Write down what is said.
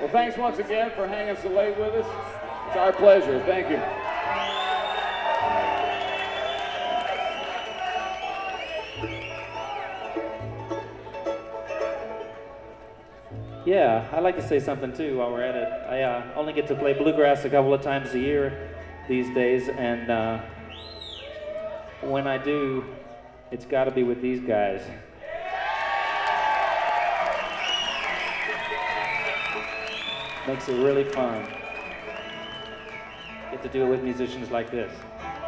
Well, thanks once again for hanging so late with us. It's our pleasure. Thank you. Yeah, I'd like to say something too while we're at it. I only get to play bluegrass a couple of times a year these days, and when I do, it's got to be with these guys. Makes it really fun. Get to do it with musicians like this.